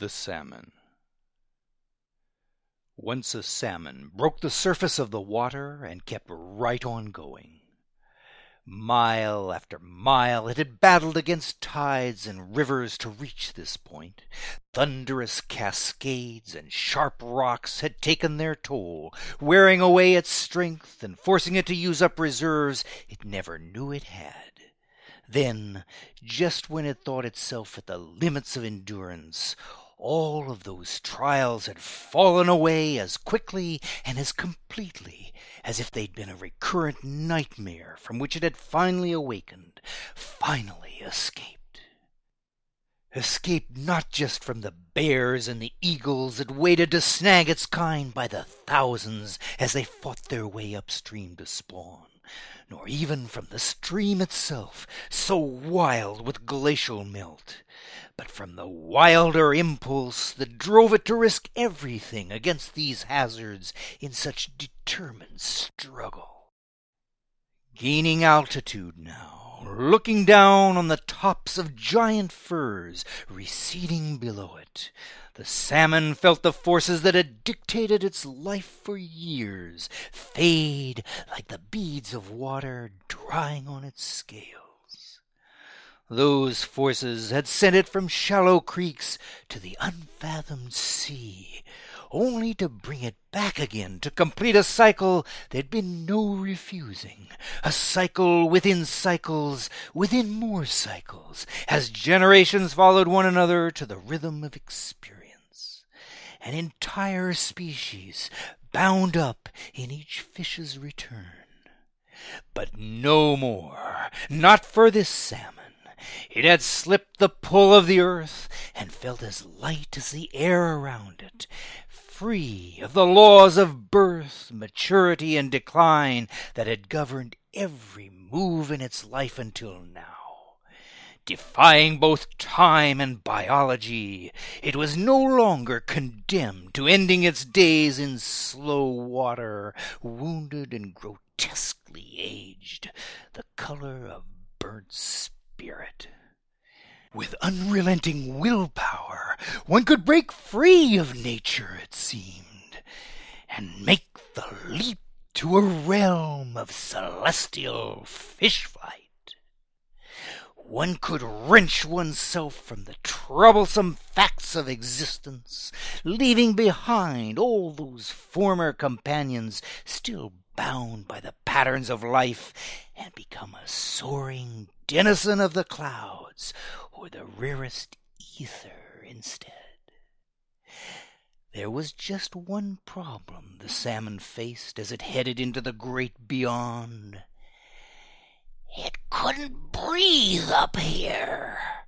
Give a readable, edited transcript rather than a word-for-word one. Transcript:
The Salmon. Once a salmon broke the surface of the water and kept right on going. Mile after mile it had battled against tides and rivers to reach this point. Thunderous cascades and sharp rocks had taken their toll, wearing away its strength and forcing it to use up reserves it never knew it had. Then, just when it thought itself at the limits of endurance, all of those trials had fallen away as quickly and as completely as if they'd been a recurrent nightmare from which it had finally awakened, finally escaped. Escaped not just from the bears and the eagles that waited to snag its kind by the thousands as they fought their way upstream to spawn, nor even from the stream itself, so wild with glacial melt, but from the wilder impulse that drove it to risk everything against these hazards in such determined struggle. Gaining altitude now, looking down on the tops of giant firs receding below it, the salmon felt the forces that had dictated its life for years fade like the beads of water drying on its scales. Those forces had sent it from shallow creeks to the unfathomed sea, only to bring it back again to complete a cycle there'd been no refusing, a cycle within cycles within more cycles, as generations followed one another to the rhythm of experience. An entire species bound up in each fish's return. But no more, not for this salmon. It had slipped the pull of the earth and felt as light as the air around it, free of the laws of birth, maturity, and decline that had governed every move in its life until now. Defying both time and biology, it was no longer condemned to ending its days in slow water, wounded and grotesquely aged, the color of burnt spirit. With unrelenting willpower, one could break free of nature, it seemed, and make the leap to a realm of celestial fish flight. One could wrench oneself from the troublesome facts of existence, leaving behind all those former companions still bound by the patterns of life, and become a soaring denizen of the clouds or the rarest ether instead. There was just one problem the salmon faced as it headed into the great beyond. It couldn't breathe up here.